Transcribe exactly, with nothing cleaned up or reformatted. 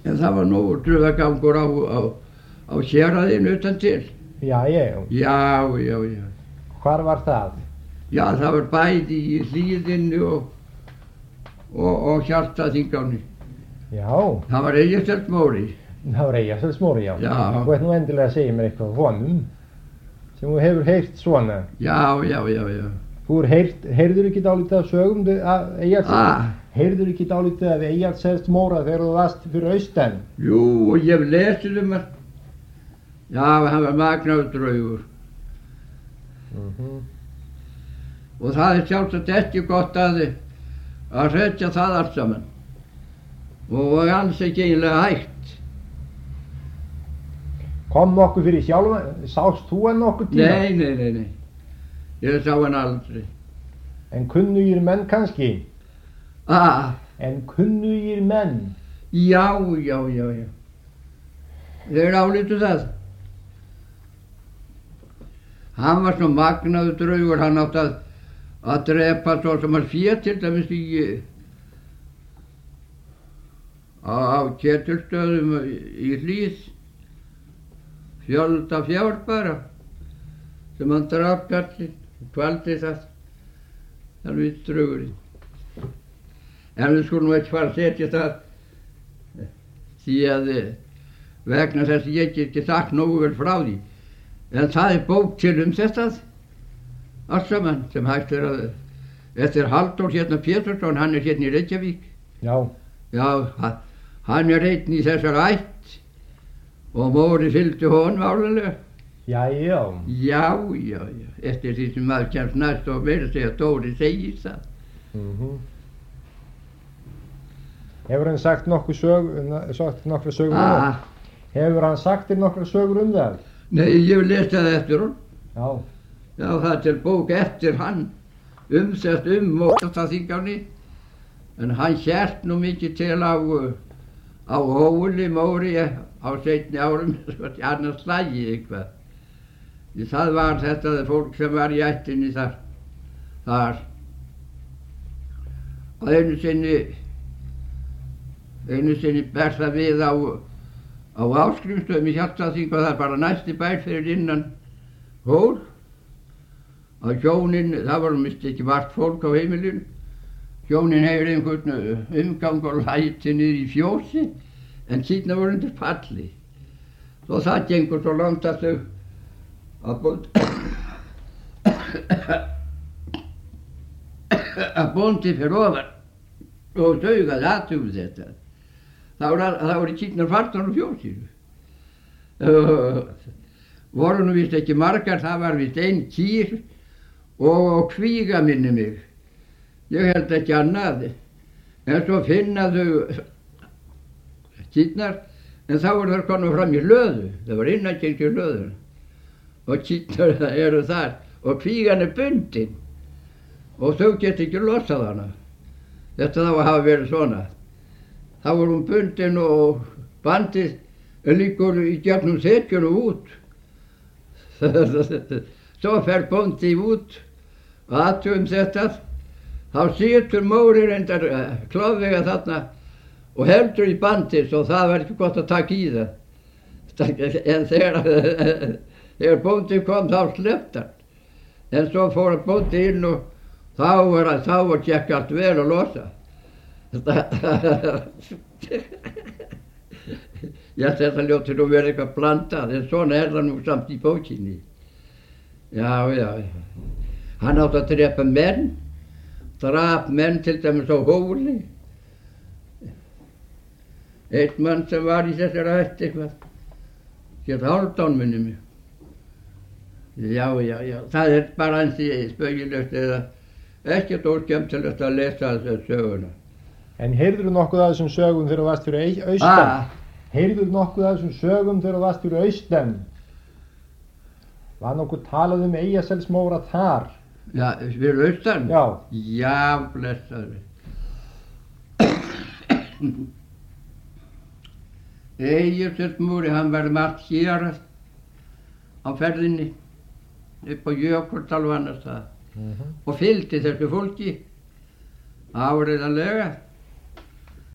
En það var nógur draugagangur á, á, á héraðinu utan til. Já, já. Já, já, já. Hvar var það? Já, það var bæði í Hlíðinni og, og, og Hjaltaþingáni. Já. Það var Eyjafellsmóri. Það var Eyjafellsmóri, já. Já. Þú veit nú endilega að segja mér eitthvað af honum sem þú hefur heyrt svona. Já, já, já, já. Þú heyrt, heyrður ekki dálítið af sögum af Eyjafellsmóra? Ah. Heyrður ekki dálítið af Eyjafellsmóra þegar þú varst fyrir austan? Jú, og ég hef lesið um hann. Já, hann var magnaður draugur. Mhm. Og það er sjálfsagt ekki gott að, að hretja það allt saman. Og alls ekki eiginlega hægt. Kom nokkuð fyrir sjálfa, sást þú hann nokkuð tíma? Nei, nei, nei, nei. Ég sá hann aldrei. En kunnugir menn kannski? Ah, En kunnugir menn? já, já, já, já. Þeir álítu það. Hann var svo magnaður draugur, hann átti að, að drepa svo sem að fé til dæmis í á, á Ketilsstöðum í Hlíð. Fjölda fjár bara sem hann draf gallinn og kvaldi það. Það er draugurinn. En við skulum ekki fara að setja það því að vegna þess að ég get ekki sagt nógu vel frá því. En það er bók til um þetta allt saman sem hægt er að eftir Halldór hérna Pétursson, hann er hérna í Reykjavík. Já. Já, hann er einn í þessar ætt og móri fylgdi honum álulega. Já, já. Já, já, já, eftir því sem maður kemst næst og meira segja Dóri segir það. Mhm. Hefur hann sagt nokkuð sög, sagt nokkra sögur um það? Ah, Hefur hann sagt þér nokkra sögur um það? nei, ég vil lesa það eftir hún. Já. Já, það er til bók eftir hann, umsett um Mótaþingáni, en hann hélt nú mikið til á, á Hóli Móri á seinni árum, annars slagi eitthvað. Því það var þetta fólk sem var í ættinni þar. þar. Og einu sinni, einu sinni ber það við á, á Ásgrímsstöðum í Hjaltaþingi og það er bara næsti bær fyrir innan Hól. Að hjónin, það var mist ekki margt fólk á heimilinu. Hjónin hefur einhvern umgang og læti niður í fjósi, en síðan voru undir palli. Svo það gengur svo langt að þau að bóndi að bóndi fyrir ofan og daugaði aðtugum þetta. Það voru, það voru síðan farnar og fjósinu. Voru nú vist ekki margar, það var vist ein kýr og kvíga minni mig. Ég held ekki annað. En svo finna þau kýrnar, en þá voru þær konum fram í hlöðu. Það var innangengt í hlöðuna. Og kýrnar eru þar og kvígan er bundin. Og þau get ekki losað hana. Þetta þá að hafa verið svona. Þá var hún bundin og bandið líkur í gegnum setjunum út. Svo fer bóndi út og aðtugum þetta. Þá situr móri reyndar klofvega þarna og heldur í bandið svo það var ekki gott að taka í það. En þegar, þegar bóndi kom þá sleppti hann. En svo fór bóndi inn og þá var það, þá var gekk allt vel að losa. Ég held þetta ljóti nú verið eitthvað blandað, en svona er það nú samt í bókinni. Já, já, hann átti að drepa menn, drap menn til dæmis á Hóli. Einn mann sem var í þessari ætt eitthvað, hér Hálfdán minni mig. Já, já, já, það er bara ansi spaugilegt eða ekkert óskemmtilegt að lesa þessa söguna. En heyrður þú nokkuð af þessum sögum þegar þú varst fyrir austan? Ah, Heyrður þú nokkuð af þessum sögum þegar þú varst fyrir austan? Var nokkuð talað um Eyjafellsmóra þar? já, fyrir austan? Já. Já, blessaður. Eyjafellsmóri, hann var margt hér á ferðinni upp á Jökuldal og annars það. Mhm. Og fylgdi þessu fólki áreiðanlega.